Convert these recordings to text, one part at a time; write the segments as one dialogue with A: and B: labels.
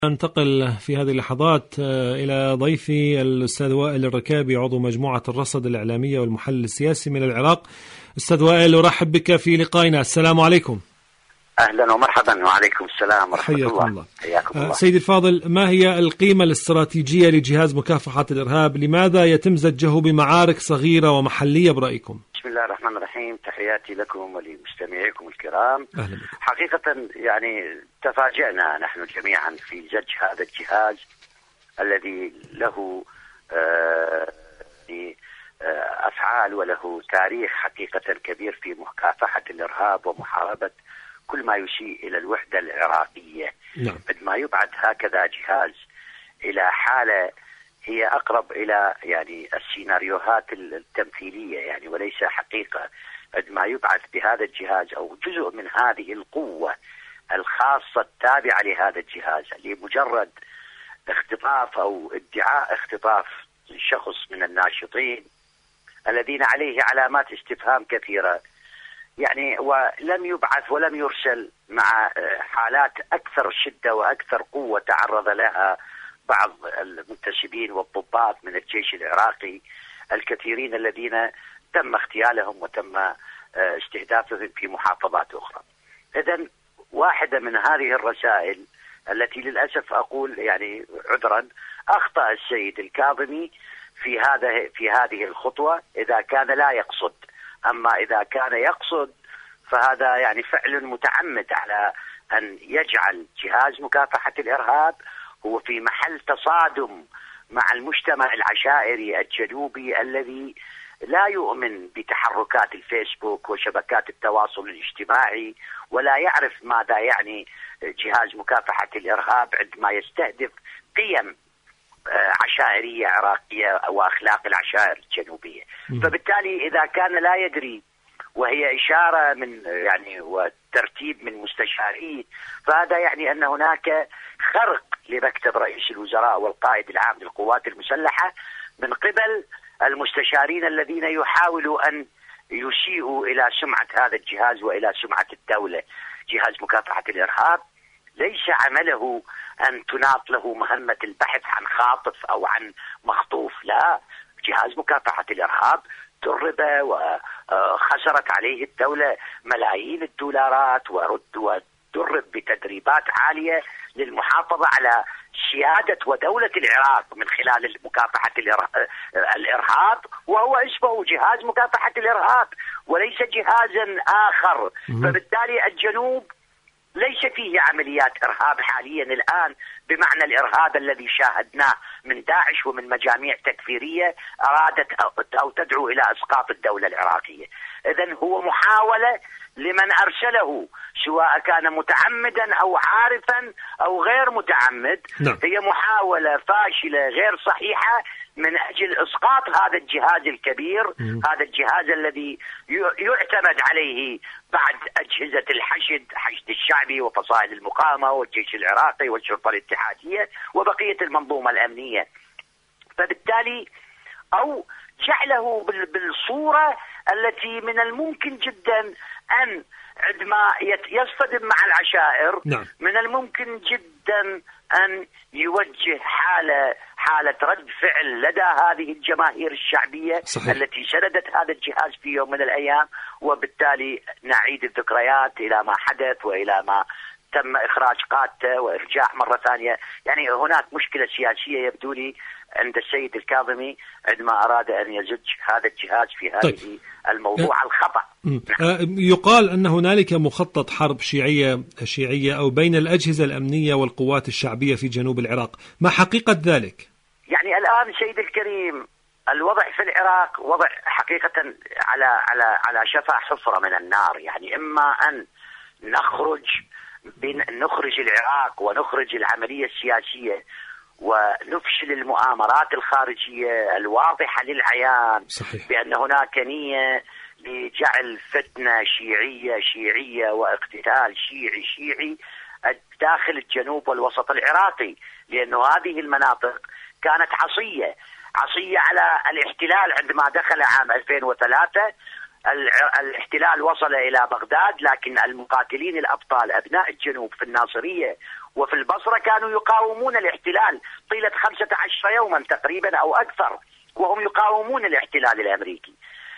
A: ننتقل في هذه اللحظات إلى ضيفي الأستاذ وائل الركابي، عضو مجموعة الرصد الإعلامية والمحلل السياسي من العراق. أستاذ وائل، أرحب بك في لقائنا. السلام عليكم.
B: أهلا ومرحبا. وعليكم السلام ورحمة
A: الله.
B: حياكم الله.
A: سيدي الفاضل، ما هي القيمة الاستراتيجية لجهاز مكافحة الإرهاب؟ لماذا يتم زجه بمعارك صغيرة ومحلية برأيكم؟
B: بسم الله الرحمن الرحيم. تحياتي لكم ولمستمعيكم الكرام.
A: أهلا بكم.
B: حقيقة تفاجأنا نحن جميعا في زج هذا الجهاز الذي له أفعال وله تاريخ حقيقة كبير في مكافحة الإرهاب ومحاربة كل ما يسيء إلى الوحدة العراقية.
A: نعم.
B: عندما يبعث هكذا جهاز إلى حالة هي أقرب إلى السيناريوهات التمثيلية وليس حقيقة، عندما يبعث بهذا الجهاز أو جزء من هذه القوة الخاصة التابعة لهذا الجهاز لمجرد اختطاف أو ادعاء اختطاف شخص من الناشطين الذين عليه علامات استفهام كثيرة، ولم يبعث ولم يرسل مع حالات أكثر شدة وأكثر قوة تعرض لها بعض المنتسبين والضباط من الجيش العراقي الكثيرين الذين تم اغتيالهم وتم استهدافهم في محافظات أخرى. إذن واحدة من هذه الرسائل التي للأسف أقول عذرا أخطأ السيد الكاظمي في هذه الخطوة إذا كان لا يقصد، أما إذا كان يقصد فهذا فعل متعمد على أن يجعل جهاز مكافحة الإرهاب هو في محل تصادم مع المجتمع العشائري الجنوبي الذي لا يؤمن بتحركات الفيسبوك وشبكات التواصل الاجتماعي، ولا يعرف ماذا يعني جهاز مكافحة الإرهاب عندما يستهدف قيم عشائرية عراقية وأخلاق العشائر الجنوبية. فبالتالي إذا كان لا يدري وهي إشارة من وترتيب من مستشارين، فهذا أن هناك خرق لمكتب رئيس الوزراء والقائد العام للقوات المسلحة من قبل المستشارين الذين يحاولوا أن يسيئوا إلى سمعة هذا الجهاز وإلى سمعة الدولة. جهاز مكافحة الإرهاب ليس عمله أن تناط له مهمة البحث عن خاطف أو عن مخطوف، لا، جهاز مكافحة الإرهاب درب وخسرت عليه الدولة ملايين الدولارات ودرب بتدريبات عالية للمحافظة على سيادة ودولة العراق من خلال مكافحة الإرهاب، وهو اسمه جهاز مكافحة الإرهاب وليس جهازا آخر. فبالتالي الجنوب ليس فيه عمليات إرهاب حاليا الآن بمعنى الإرهاب الذي شاهدناه من داعش ومن مجاميع تكفيرية أرادت أو تدعو إلى إسقاط الدولة العراقية. إذن هو محاولة لمن أرسله سواء كان متعمدا أو عارفا أو غير متعمد.
A: نعم.
B: هي محاولة فاشلة غير صحيحة من أجل إسقاط هذا الجهاز الكبير، هذا الجهاز الذي يعتمد عليه بعد أجهزة الحشد الشعبي وفصائل المقاومة والجيش العراقي والشرطة الاتحادية وبقية المنظومة الأمنية. فبالتالي أو جعله بالصورة التي من الممكن جدا أن عندما يصطدم مع العشائر،
A: نعم،
B: من الممكن جدا أن يوجه حالة رد فعل لدى هذه الجماهير الشعبية.
A: صحيح.
B: التي سندت هذا الجهاز في يوم من الأيام، وبالتالي نعيد الذكريات إلى ما حدث وإلى ما تم إخراج قادته وإرجاع مرة ثانية. هناك مشكلة سياسية يبدو لي عند السيد الكاظمي عندما أراد أن يزج هذا الجهاز في هذه الموضوع الخطأ.
A: يقال أن هنالك مخطط حرب شيعية أو بين الأجهزة الأمنية والقوات الشعبية في جنوب العراق، ما حقيقة ذلك؟
B: الآن سيد الكريم الوضع في العراق وضع حقيقة على شفا حفرة من النار. إما أن نخرج العراق ونخرج العملية السياسية ونفشل المؤامرات الخارجية الواضحة للعيان.
A: صحيح.
B: بأن هناك نية لجعل فتنة شيعية واقتتال شيعي داخل الجنوب والوسط العراقي، لأنه هذه المناطق كانت عصية على الاحتلال. عندما دخل عام 2003 الاحتلال وصل إلى بغداد، لكن المقاتلين الأبطال أبناء الجنوب في الناصرية وفي البصرة كانوا يقاومون الاحتلال طيلة 15 يوما تقريبا أو أكثر، وهم يقاومون الاحتلال الأمريكي.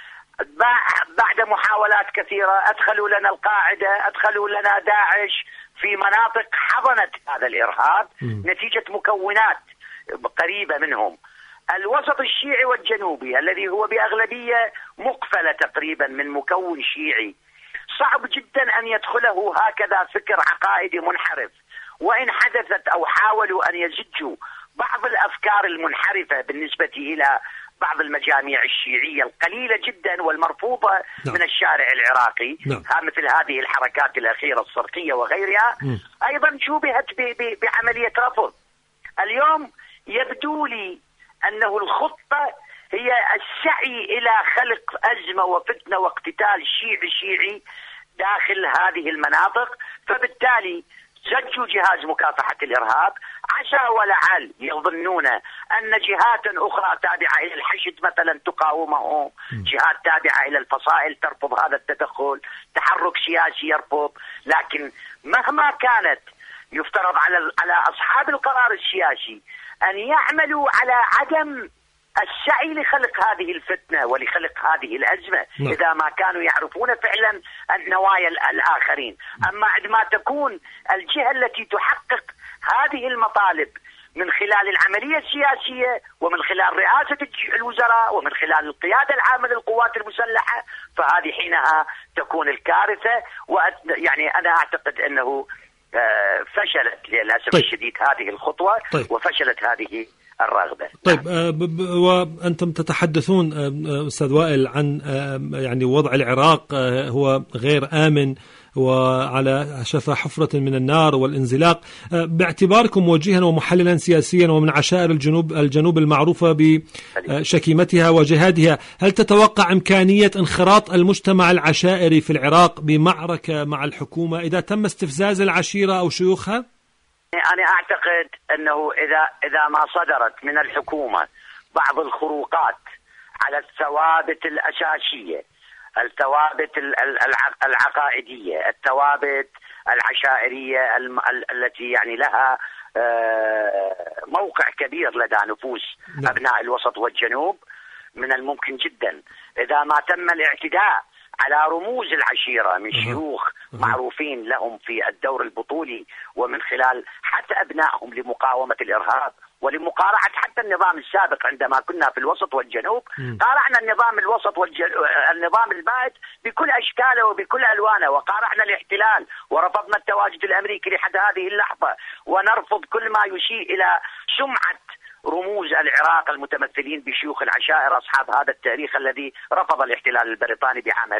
B: بعد محاولات كثيرة أدخلوا لنا القاعدة، أدخلوا لنا داعش في مناطق حضنت هذا الإرهاب نتيجة مكونات قريبة منهم. الوسط الشيعي والجنوبي الذي هو بأغلبية مقفلة تقريبا من مكون شيعي، صعب جدا أن يدخله هكذا فكر عقائدي منحرف، وإن حدثت أو حاولوا أن يزجوا بعض الأفكار المنحرفة بالنسبة إلى بعض المجاميع الشيعية القليلة جدا والمرفوضة من الشارع العراقي، مثل هذه الحركات الأخيرة الصرخية وغيرها، أيضا شوبهت بعملية رفض. اليوم يبدو لي أنه الخطة هي السعي إلى خلق أزمة وفتنة واقتتال شيعي داخل هذه المناطق، فبالتالي زجوا جهاز مكافحة الإرهاب، عسى ولعل يظنون أن جهات أخرى تابعة إلى الحشد مثلا تقاومهم، جهات تابعة إلى الفصائل ترفض هذا التدخل، تحرك سياسي يرفض. لكن مهما كانت يفترض على أصحاب القرار السياسي أن يعملوا على عدم السعي لخلق هذه الفتنة ولخلق هذه الأزمة إذا ما كانوا يعرفون فعلا النوايا الآخرين. أما عندما تكون الجهة التي تحقق هذه المطالب من خلال العملية السياسية ومن خلال رئاسة الوزراء ومن خلال القيادة العامة للقوات المسلحة، فهذه حينها تكون الكارثة. يعني أنا أعتقد أنه فشلت للأسف الشديد هذه الخطوة وفشلت هذه الرغبة.
A: طيب وأنتم تتحدثون أستاذ وائل عن يعني وضع العراق هو غير آمن وعلى شفا حفرة من النار والانزلاق، باعتباركم موجها ومحللا سياسيا ومن عشائر الجنوب المعروفة بشكيمتها وجهادها، هل تتوقع إمكانية انخراط المجتمع العشائري في العراق بمعركة مع الحكومة إذا تم استفزاز العشيرة أو شيوخها؟
B: أنا أعتقد أنه إذا ما صدرت من الحكومة بعض الخروقات على الثوابت الأساسية، الثوابت العقائدية، الثوابت العشائرية التي يعني لها موقع كبير لدى نفوس أبناء الوسط والجنوب، من الممكن جدا إذا ما تم الاعتداء على رموز العشيرة من شيوخ معروفين لهم في الدور البطولي ومن خلال حتى أبنائهم لمقاومة الإرهاب ولمقارعة حتى النظام السابق. عندما كنا في الوسط والجنوب قارعنا النظام الوسط النظام البائد بكل أشكاله وبكل ألوانه، وقارعنا الاحتلال ورفضنا التواجد الأمريكي لحد هذه اللحظة، ونرفض كل ما يشير إلى سمعة رموز العراق المتمثلين بشيوخ العشائر أصحاب هذا التاريخ الذي رفض الاحتلال البريطاني بعام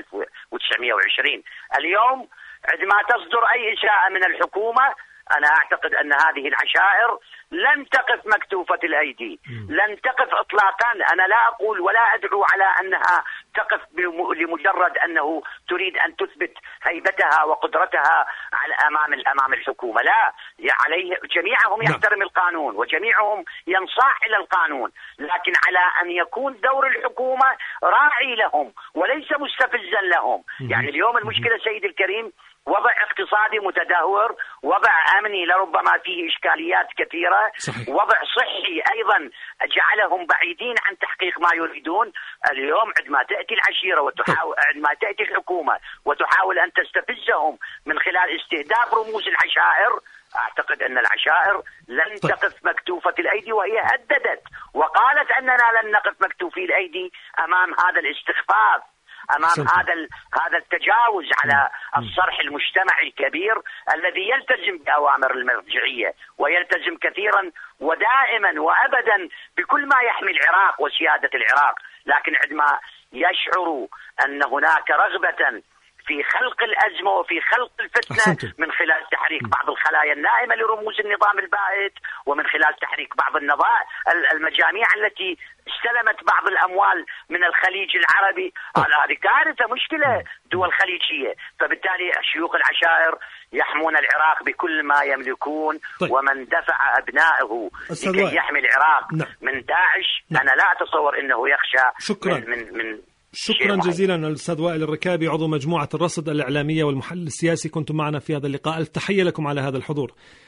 B: 1920. اليوم عندما تصدر أي إشاعة من الحكومة أنا أعتقد أن هذه العشائر لن تقف مكتوفة الأيدي، لن تقف إطلاقا. أنا لا أقول ولا أدعو على أنها تقف لمجرد أنه تريد أن تثبت هيبتها وقدرتها على أمام الحكومة، لا، عليه جميعهم يحترم القانون وجميعهم ينصاع إلى القانون، لكن على أن يكون دور الحكومة راعي لهم وليس مستفزا لهم. يعني اليوم المشكلة سيدي الكريم وضع اقتصادي متدهور، وضع أمني لربما فيه إشكاليات كثيرة، صحيح. وضع صحي أيضا جعلهم بعيدين عن تحقيق ما يريدون. اليوم عندما تأتي العشيرة عندما تأتي الحكومة وتحاول أن تستفزهم من خلال استهداف رموز العشائر، أعتقد أن العشائر لن تقف مكتوفة الأيدي، وهي هددت وقالت أننا لن نقف مكتوفي الأيدي أمام هذا الاستخفاف، أمام هذا التجاوز على الصرح المجتمعي الكبير الذي يلتزم بأوامر المرجعية ويلتزم كثيرا ودائما وأبدا بكل ما يحمي العراق وسيادة العراق. لكن عندما يشعروا أن هناك رغبة في خلق الأزمة وفي خلق الفتنة من خلال تحريك بعض الخلايا النائمة لرموز النظام البائد، ومن خلال تحريك بعض المجاميع التي استلمت بعض الأموال من الخليج العربي، هذه كارثة، مشكلة دول خليجية. فبالتالي شيوخ العشائر يحمون العراق بكل ما يملكون، ومن دفع أبنائه لكي يحمي العراق من داعش أنا لا أتصور أنه يخشى من
A: شكرا جزيلا الأستاذ وائل الركابي، عضو مجموعة الرصد الإعلامية والمحلل السياسي، كنتم معنا في هذا اللقاء. التحية لكم على هذا الحضور.